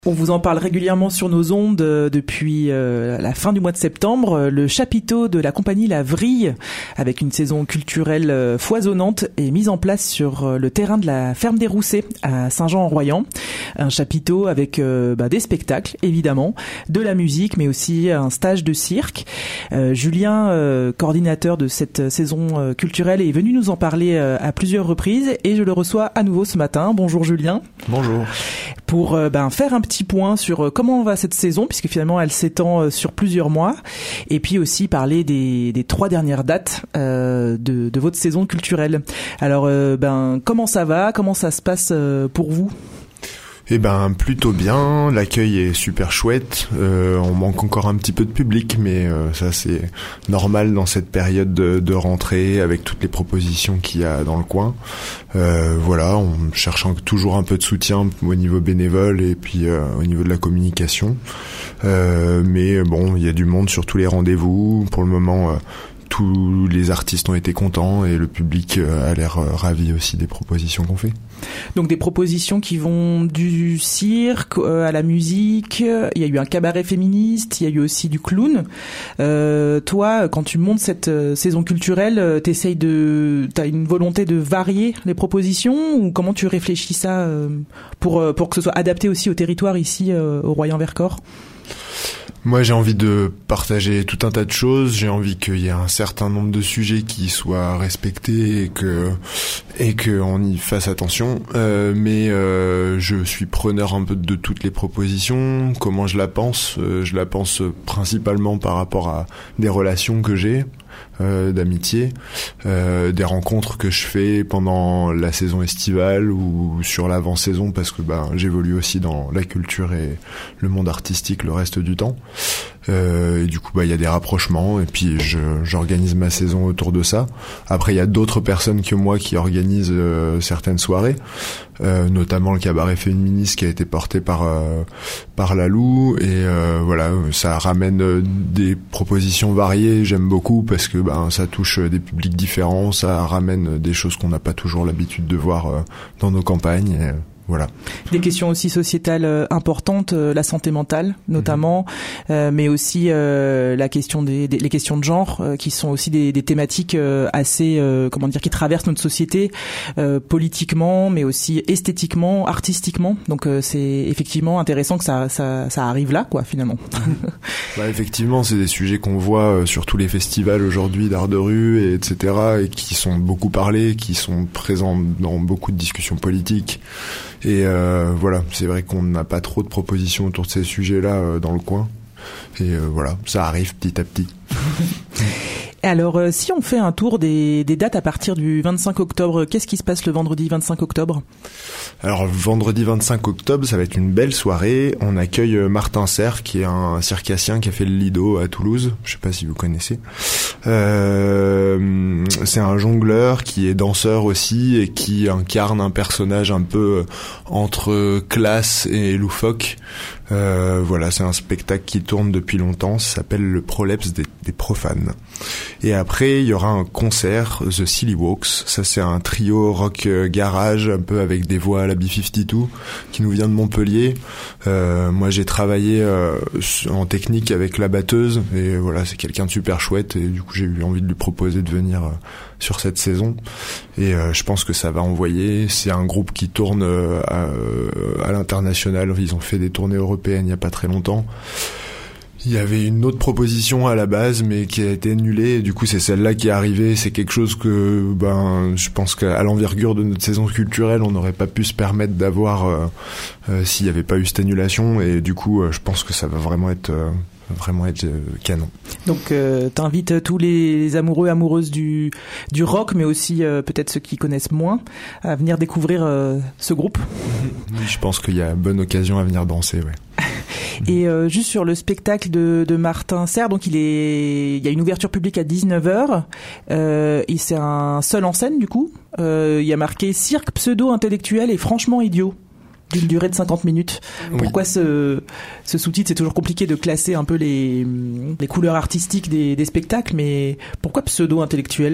On vous en parle régulièrement sur nos ondes depuis la fin du mois de septembre. Le chapiteau de la compagnie La Vrille, avec une saison culturelle foisonnante, est mise en place sur le terrain de la ferme des Roussets à Saint-Jean-en-Royans. Un chapiteau avec des spectacles, évidemment, de la musique, mais aussi un stage de cirque. Julien, coordinateur de cette saison culturelle, est venu nous en parler à plusieurs reprises et je le reçois à nouveau ce matin. Bonjour Julien. Bonjour. Pour faire un petit point sur comment va cette saison, puisque finalement elle s'étend sur plusieurs mois, et puis aussi parler des 3 dernières dates de votre saison culturelle. Alors comment ça va, comment ça se passe pour vous ? Plutôt bien, l'accueil est super chouette, on manque encore un petit peu de public, mais ça c'est normal dans cette période de rentrée avec toutes les propositions qu'il y a dans le coin. On cherche toujours un peu de soutien au niveau bénévole et puis au niveau de la communication. Il y a du monde sur tous les rendez-vous, pour le moment tous les artistes ont été contents et le public a l'air ravi aussi des propositions qu'on fait. Donc des propositions qui vont du cirque à la musique, il y a eu un cabaret féministe, il y a eu aussi du clown. Toi, quand tu montes cette saison culturelle, t'as une volonté de varier les propositions, ou comment tu réfléchis ça pour que ce soit adapté aussi au territoire ici au Royan-Vercors ? Moi, j'ai envie de partager tout un tas de choses. J'ai envie qu'il y ait un certain nombre de sujets qui soient respectés et que on y fasse attention. Je suis preneur un peu de toutes les propositions. Comment je la pense principalement par rapport à des relations que j'ai. D'amitié, des rencontres que je fais pendant la saison estivale ou sur l'avant-saison, parce que j'évolue aussi dans la culture et le monde artistique le reste du temps. Et du coup, il y a des rapprochements et puis j'organise ma saison autour de ça. Après, il y a d'autres personnes que moi qui organisent certaines soirées, notamment le cabaret féministe qui a été porté par Lalou, et ça ramène des propositions variées. J'aime beaucoup parce que ça touche des publics différents, ça ramène des choses qu'on n'a pas toujours l'habitude de voir dans nos campagnes. Et, voilà. Des questions aussi sociétales importantes, la santé mentale notamment, mais aussi les questions de genre, qui sont aussi des thématiques assez qui traversent notre société politiquement, mais aussi esthétiquement, artistiquement. Donc c'est effectivement intéressant que ça arrive là, quoi, finalement. Effectivement, c'est des sujets qu'on voit sur tous les festivals aujourd'hui d'art de rue, etc., et qui sont beaucoup parlés, qui sont présents dans beaucoup de discussions politiques. Et c'est vrai qu'on n'a pas trop de propositions autour de ces sujets-là dans le coin. Et ça arrive petit à petit. Alors, si on fait un tour des dates à partir du 25 octobre, qu'est-ce qui se passe le vendredi 25 octobre ? Alors, vendredi 25 octobre, ça va être une belle soirée. On accueille Martin Serre, qui est un circassien qui a fait le Lido à Toulouse. Je sais pas si vous connaissez. C'est un jongleur qui est danseur aussi et qui incarne un personnage un peu entre classe et loufoque. C'est un spectacle qui tourne depuis longtemps, ça s'appelle le Prolepse des profanes. Et après, il y aura un concert, The Silly Walks. Ça, c'est un trio rock garage, un peu avec des voix à la B-52, qui nous vient de Montpellier. Moi, j'ai travaillé en technique avec la batteuse, et c'est quelqu'un de super chouette, et du coup, j'ai eu envie de lui proposer de venir sur cette saison. Et je pense que ça va envoyer. C'est un groupe qui tourne à l'international. Ils ont fait des tournées européennes il y a pas très longtemps. Il y avait une autre proposition à la base, mais qui a été annulée. Et du coup, c'est celle-là qui est arrivée. C'est quelque chose que, je pense qu'à l'envergure de notre saison culturelle, on n'aurait pas pu se permettre d'avoir s'il n'y avait pas eu cette annulation. Et du coup, je pense que ça va vraiment être canon. Donc t'invites tous les amoureux et amoureuses du rock, mais aussi peut-être ceux qui connaissent moins, à venir découvrir ce groupe. Oui, je pense qu'il y a bonne occasion à venir danser, ouais. Et juste sur le spectacle de Martin Serre, donc il y a une ouverture publique à 19h, et c'est un seul en scène du coup. Il y a marqué cirque pseudo-intellectuel et franchement idiot. d'une durée de 50 minutes. Pourquoi ce sous-titre? C'est toujours compliqué de classer un peu les couleurs artistiques des spectacles, mais pourquoi pseudo-intellectuel?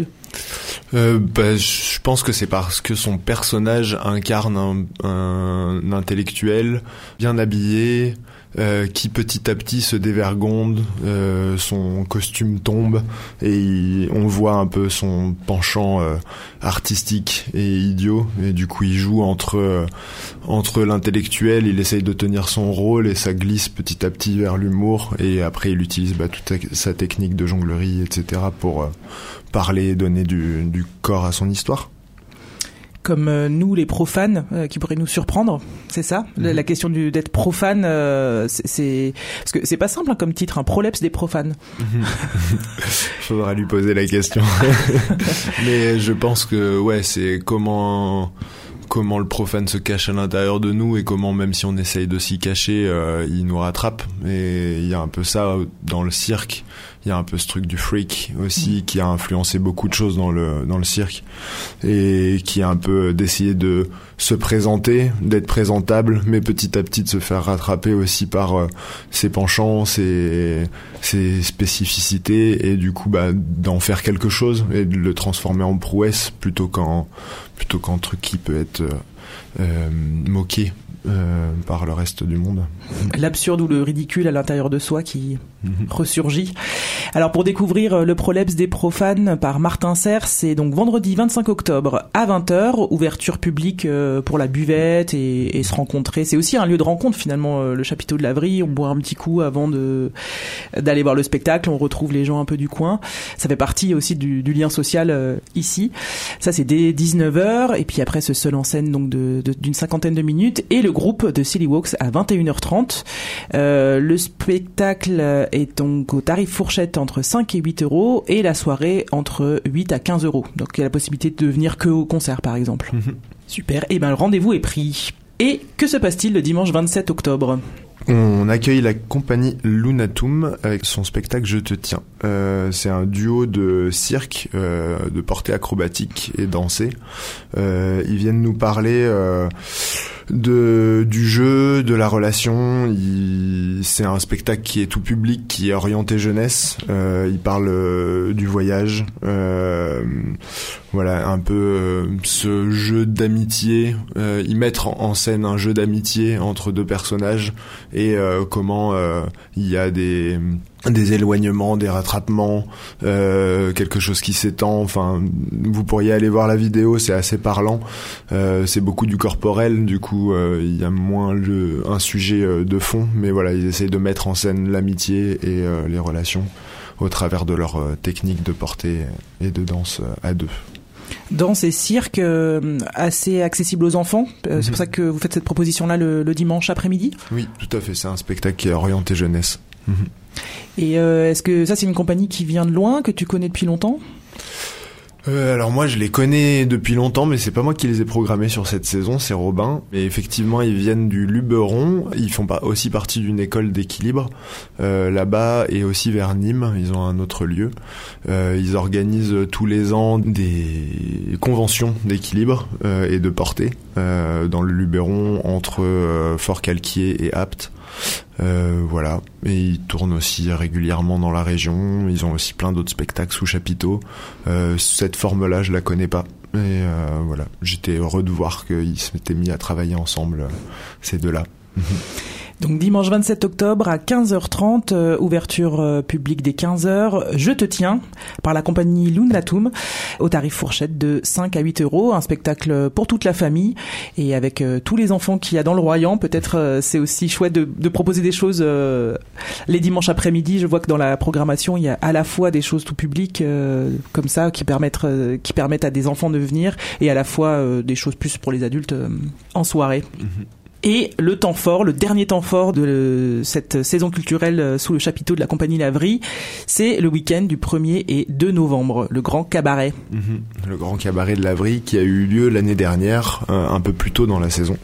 Je pense que c'est parce que son personnage incarne un intellectuel bien habillé, qui petit à petit se dévergonde, son costume tombe et on voit un peu son penchant artistique et idiot, et du coup il joue entre l'intellectuel, il essaye de tenir son rôle et ça glisse petit à petit vers l'humour, et après il utilise toute sa technique de jonglerie, etc. pour parler et donner du corps à son histoire. Comme nous, les profanes, qui pourraient nous surprendre, c'est ça? La question d'être profane, c'est parce que c'est pas simple comme titre, un prolepse des profanes. Faudra lui poser la question. Mais je pense que c'est comment le profane se cache à l'intérieur de nous, et comment, même si on essaye de s'y cacher, il nous rattrape. Et il y a un peu ça dans le cirque. Il y a un peu ce truc du freak aussi, qui a influencé beaucoup de choses dans le cirque, et qui a un peu d'essayer de se présenter, d'être présentable, mais petit à petit de se faire rattraper aussi par ses penchants, ses spécificités, et du coup d'en faire quelque chose et de le transformer en prouesse plutôt qu'en truc qui peut être moqué par le reste du monde. L'absurde ou le ridicule à l'intérieur de soi qui ressurgit. Alors pour découvrir le prolepse des profanes par Martin Serre, c'est donc vendredi 25 octobre à 20h, ouverture publique pour la buvette et se rencontrer. C'est aussi un lieu de rencontre finalement, le chapiteau de la Vrille. On boit un petit coup avant d'aller voir le spectacle, on retrouve les gens un peu du coin. Ça fait partie aussi du lien social ici. Ça c'est dès 19h, et puis après ce seul en scène donc d'une cinquantaine de minutes, et le groupe de Silly Walks à 21h30. Le spectacle est donc au tarif fourchette entre 5 et 8 euros, et la soirée entre 8 à 15 euros. Donc il y a la possibilité de venir que au concert par exemple. Super, et le rendez-vous est pris. Et que se passe-t-il le dimanche 27 octobre ? On accueille la compagnie Lunatum avec son spectacle Je te tiens. C'est un duo de cirque, de portée acrobatique et dansée. Ils viennent nous parler du jeu, de la relation. C'est un spectacle qui est tout public, qui est orienté jeunesse. Ils parlent du voyage. Voilà, un peu ce jeu d'amitié. Ils mettent en scène un jeu d'amitié entre deux personnages, et comment il y a des éloignements, des rattrapements, quelque chose qui s'étend. Enfin, vous pourriez aller voir la vidéo, c'est assez parlant. C'est beaucoup du corporel, du coup il y a moins un sujet de fond, mais voilà, ils essayent de mettre en scène l'amitié et les relations au travers de leur technique de portée et de danse à deux. Danse et cirque assez accessible aux enfants. C'est pour ça que vous faites cette proposition-là le dimanche après-midi ? Oui, tout à fait. C'est un spectacle qui est orienté jeunesse. Et est-ce que ça, c'est une compagnie qui vient de loin, que tu connais depuis longtemps ? Alors moi je les connais depuis longtemps, mais c'est pas moi qui les ai programmés sur cette saison, c'est Robin. Et effectivement ils viennent du Luberon, ils font aussi partie d'une école d'équilibre là-bas, et aussi vers Nîmes, ils ont un autre lieu. Ils organisent tous les ans des conventions d'équilibre et de portée dans le Luberon, entre Fort-Calquier et Apt. Voilà, et ils tournent aussi régulièrement dans la région. Ils ont aussi plein d'autres spectacles sous chapiteau. Cette forme-là, je la connais pas. Et voilà, j'étais heureux de voir qu'ils s'étaient mis à travailler ensemble, ces deux-là. Donc dimanche 27 octobre à 15h30, ouverture publique dès 15h, Je te tiens, par la compagnie Lunatum, au tarif fourchette de 5 à 8 euros, un spectacle pour toute la famille, et avec tous les enfants qu'il y a dans le Royan. Peut-être c'est aussi chouette de proposer des choses les dimanches après-midi. Je vois que dans la programmation, il y a à la fois des choses tout public comme ça, qui permettent à des enfants de venir, et à la fois des choses plus pour les adultes en soirée. Et le temps fort, le dernier temps fort de cette saison culturelle sous le chapiteau de la compagnie La Vrille, c'est le week-end du 1er et 2 novembre, le grand cabaret. Le grand cabaret de La Vrille qui a eu lieu l'année dernière, un peu plus tôt dans la saison.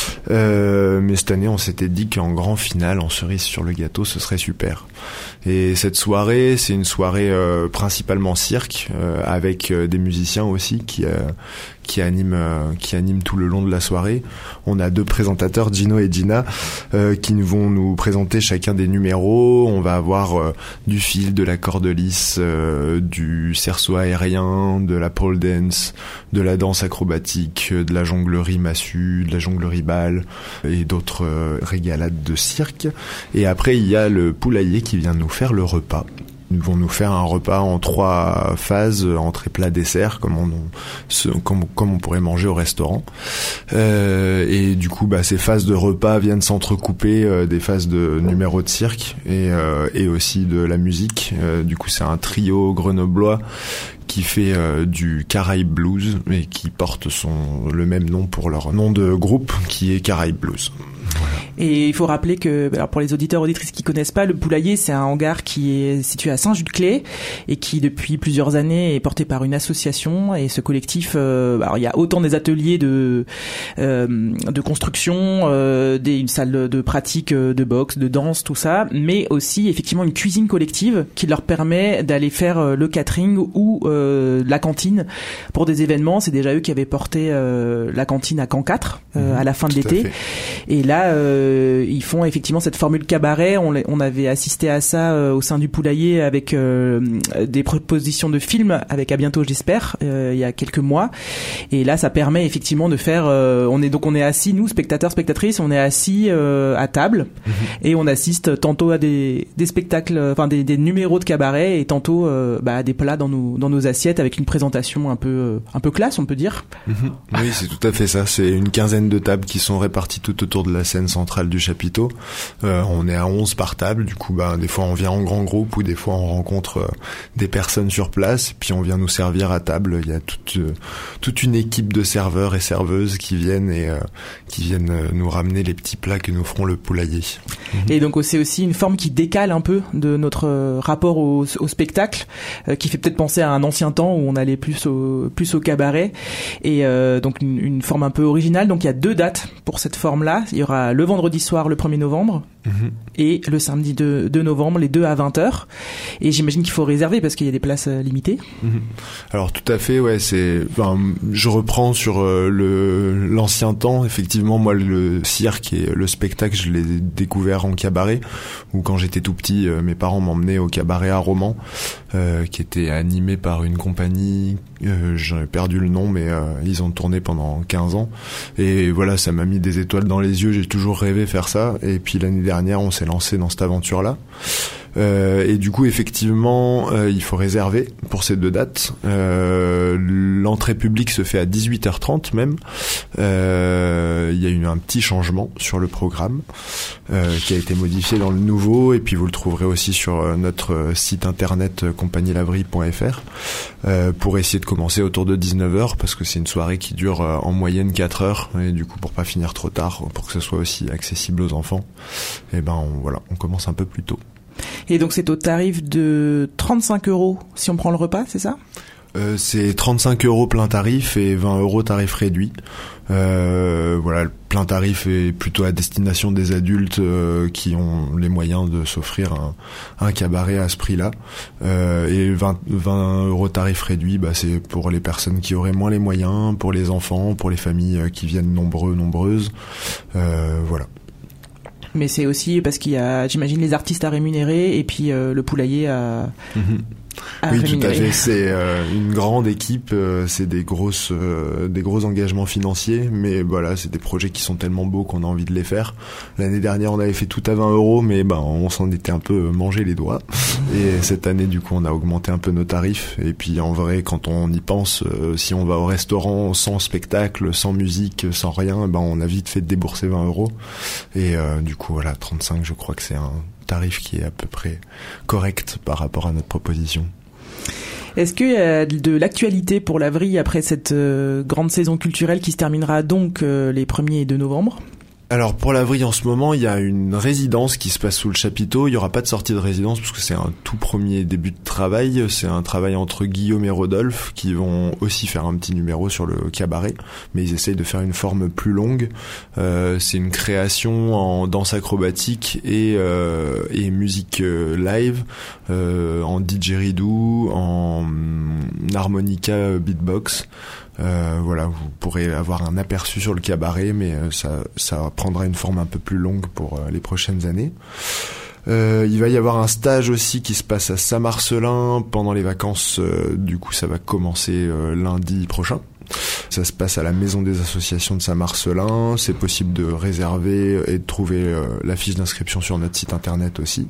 Mais cette année, on s'était dit qu'en grand finale, en cerise sur le gâteau, ce serait super. Et cette soirée, c'est une soirée principalement cirque, avec des musiciens aussi qui qui anime tout le long de la soirée. On a 2 présentateurs, Gino et Gina, qui vont nous présenter chacun des numéros. On va avoir du fil, de la corde lisse, du cerceau aérien, de la pole dance, de la danse acrobatique, de la jonglerie massue, de la jonglerie balle et d'autres régalades de cirque. Et après, il y a le poulailler qui vient nous faire le repas. Ils vont nous faire un repas en 3 phases, entrée, plat, dessert, comme on pourrait manger au restaurant. Et du coup, ces phases de repas viennent s'entrecouper des phases de numéros de cirque et aussi de la musique. Du coup, c'est un trio grenoblois qui fait du Caraïbe Blues et qui porte le même nom pour leur nom de groupe, qui est Caraïbe Blues. Voilà. Et il faut rappeler que, alors pour les auditeurs auditrices qui connaissent pas, le Poulailler, c'est un hangar qui est situé à Saint-Just-de-Clé et qui depuis plusieurs années est porté par une association. Et ce collectif, alors il y a autant des ateliers de construction, une salle de pratique de boxe, de danse, tout ça, mais aussi effectivement une cuisine collective qui leur permet d'aller faire le catering ou la cantine pour des événements. C'est déjà eux qui avaient porté la cantine à Camp 4 à la fin de l'été. Et là, ils font effectivement cette formule cabaret. On avait assisté à ça au sein du Poulailler avec des propositions de films avec À bientôt j'espère il y a quelques mois. Et là, ça permet effectivement de faire. On est assis, nous spectateurs, spectatrices, on est assis à table et on assiste tantôt à des spectacles, enfin des numéros de cabaret et tantôt à des plats dans nos assiettes avec une présentation un peu classe, on peut dire. Oui, c'est tout à fait ça. C'est une quinzaine de tables qui sont réparties tout autour de la scène centrale du chapiteau. On est à 11 par table. Du coup, des fois on vient en grand groupe ou des fois on rencontre des personnes sur place. Puis on vient nous servir à table. Il y a toute une équipe de serveurs et serveuses qui viennent nous ramener les petits plats que nous feront le poulailler. Et donc c'est aussi une forme qui décale un peu de notre rapport au spectacle, qui fait peut-être penser à un ancien temps où on allait plus au cabaret. Et donc une forme un peu originale. Donc il y a 2 dates pour cette forme-là. Il y aura le vendredi soir, le 1er novembre, et le samedi 2 novembre, les deux à 20h. Et j'imagine qu'il faut réserver parce qu'il y a des places limitées. Alors tout à fait, ouais. Je reprends sur l'ancien temps. Effectivement, moi, le cirque et le spectacle, je l'ai découvert en cabaret, où quand j'étais tout petit, mes parents m'emmenaient au cabaret à Romans, qui était animé par une compagnie, j'ai perdu le nom, mais ils ont tourné pendant 15 ans. Et voilà, ça m'a mis des étoiles dans les yeux. J'ai toujours rêvé faire ça. Et puis l'année dernière, on s'est lancé dans cette aventure-là. Et du coup, effectivement, il faut réserver pour ces 2 dates. L'entrée publique se fait à 18h30 même. Il y a eu un petit changement sur le programme qui a été modifié dans le nouveau, et puis vous le trouverez aussi sur notre site internet compagnielavrie.fr pour essayer de commencer autour de 19h, parce que c'est une soirée qui dure en moyenne 4 heures, et du coup pour pas finir trop tard, pour que ce soit aussi accessible aux enfants, et on commence un peu plus tôt. Et donc c'est au tarif de 35 € si on prend le repas, c'est ça ? C'est 35 € plein tarif et 20 € tarif réduit. Le plein tarif est plutôt à destination des adultes qui ont les moyens de s'offrir un cabaret à ce prix-là. Et 20 € tarif réduit, c'est pour les personnes qui auraient moins les moyens, pour les enfants, pour les familles qui viennent nombreuses. Voilà. Mais c'est aussi parce qu'il y a, j'imagine, les artistes à rémunérer et puis le poulailler à oui, tout à fait. C'est une grande équipe. C'est des gros engagements financiers, mais voilà, c'est des projets qui sont tellement beaux qu'on a envie de les faire. L'année dernière, on avait fait tout à 20 €, mais on s'en était un peu mangé les doigts. Et cette année, du coup, on a augmenté un peu nos tarifs. Et puis, en vrai, quand on y pense, si on va au restaurant sans spectacle, sans musique, sans rien, on a vite fait de débourser 20 €. Et du coup, voilà, 35, je crois que c'est un tarif qui est à peu près correct par rapport à notre proposition. Est-ce qu'il y a de l'actualité pour la Vrille après cette grande saison culturelle qui se terminera donc les 1er et 2 novembre ? Alors pour la Vrille en ce moment, il y a une résidence qui se passe sous le chapiteau. Il y aura pas de sortie de résidence parce que c'est un tout premier début de travail. C'est un travail entre Guillaume et Rodolphe qui vont aussi faire un petit numéro sur le cabaret, mais ils essayent de faire une forme plus longue. C'est une création en danse acrobatique et musique live, en didgeridoo, en harmonica beatbox. Voilà, vous pourrez avoir un aperçu sur le cabaret, mais ça prendra une forme un peu plus longue pour les prochaines années. Il va y avoir un stage aussi qui se passe à Saint-Marcellin pendant les vacances. Du coup, ça va commencer lundi prochain. Ça se passe à la Maison des Associations de Saint-Marcellin. C'est possible de réserver et de trouver la fiche d'inscription sur notre site internet aussi.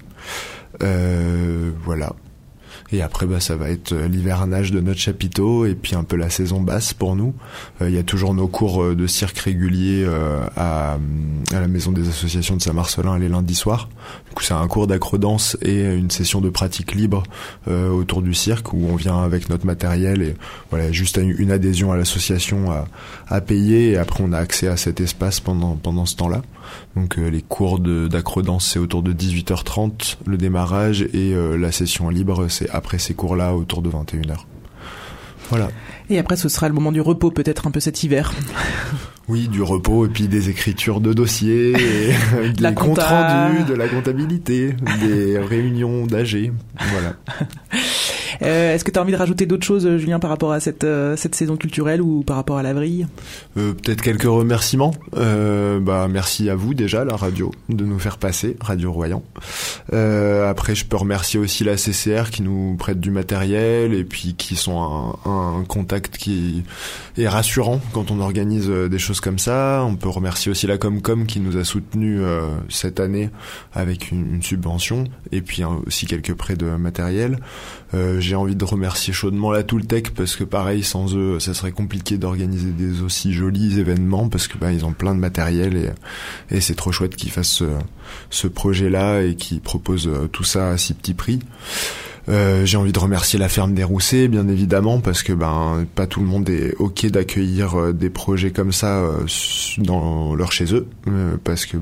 Voilà. Et après, ça va être l'hivernage de notre chapiteau et puis un peu la saison basse pour nous. Il y a toujours nos cours de cirque réguliers à la Maison des Associations de Saint-Marcellin les lundis soirs. Du coup, c'est un cours d'acrodance et une session de pratique libre autour du cirque où on vient avec notre matériel et voilà, juste une adhésion à l'association à payer et après on a accès à cet espace pendant ce temps-là. Donc les cours d'acrodance c'est autour de 18h30 le démarrage et la session libre c'est après ces cours-là autour de 21h. Voilà. Et après ce sera le moment du repos peut-être un peu cet hiver. Oui, du repos et puis des écritures de dossiers, et des comptes rendus, de la comptabilité, des réunions d'AG. Voilà. Est-ce que tu as envie de rajouter d'autres choses, Julien, par rapport à cette saison culturelle ou par rapport à la vrille ? Peut-être quelques remerciements. Merci à vous déjà, la radio, de nous faire passer, Radio Royan. Après, je peux remercier aussi la CCR qui nous prête du matériel et puis qui sont un contact qui est rassurant quand on organise des choses comme ça. On peut remercier aussi la Comcom qui nous a soutenus cette année avec une subvention et puis aussi quelques prêts de matériel. J'ai envie de remercier chaudement la Tooltech parce que pareil, sans eux, ça serait compliqué d'organiser des aussi jolis événements parce que ils ont plein de matériel et c'est trop chouette qu'ils fassent ce projet-là et qu'ils proposent tout ça à si petit prix. J'ai envie de remercier la ferme des Roussets, bien évidemment, parce que pas tout le monde est ok d'accueillir des projets comme ça dans leur chez eux, parce que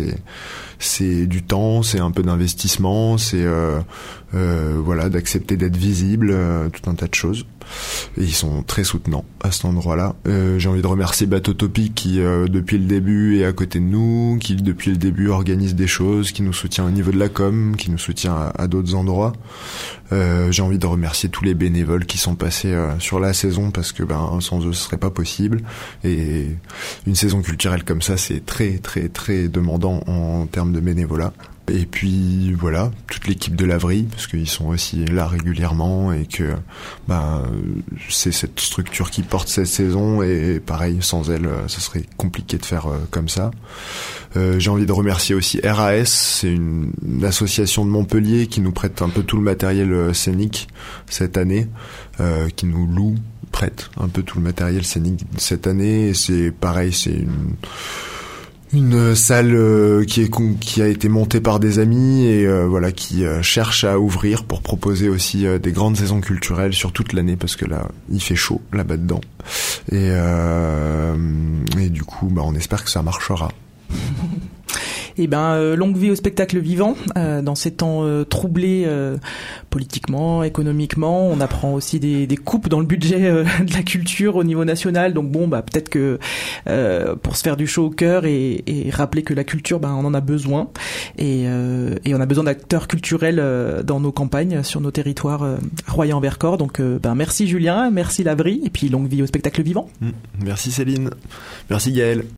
c'est du temps, c'est un peu d'investissement, c'est d'accepter d'être visible, tout un tas de choses. Et ils sont très soutenants à cet endroit-là. J'ai envie de remercier Bateau Topic qui depuis le début est à côté de nous, qui depuis le début organise des choses, qui nous soutient au niveau de la com, qui nous soutient à d'autres endroits. J'ai envie de remercier tous les bénévoles qui sont passés sur la saison parce que sans eux ce serait pas possible. Et une saison culturelle comme ça, c'est très très très demandant en termes de bénévolat. Et puis voilà, toute l'équipe de l'Avry, parce qu'ils sont aussi là régulièrement et que c'est cette structure qui porte cette saison et pareil, sans elle, ça serait compliqué de faire comme ça. J'ai envie de remercier aussi RAS, c'est une association de Montpellier qui nous prête un peu tout le matériel scénique cette année, qui nous prête un peu tout le matériel scénique cette année et c'est pareil, c'est une salle qui a été montée par des amis et qui cherche à ouvrir pour proposer aussi des grandes saisons culturelles sur toute l'année parce que là il fait chaud là-bas dedans et du coup on espère que ça marchera. Eh longue vie au spectacle vivant. Dans ces temps troublés politiquement, économiquement, on apprend aussi des coupes dans le budget de la culture au niveau national. Donc peut-être que pour se faire du chaud au cœur et rappeler que la culture, on en a besoin et on a besoin d'acteurs culturels dans nos campagnes, sur nos territoires Royan-Vercors. Donc merci Julien, merci Lavry et puis longue vie au spectacle vivant. Merci Céline, merci Gaël.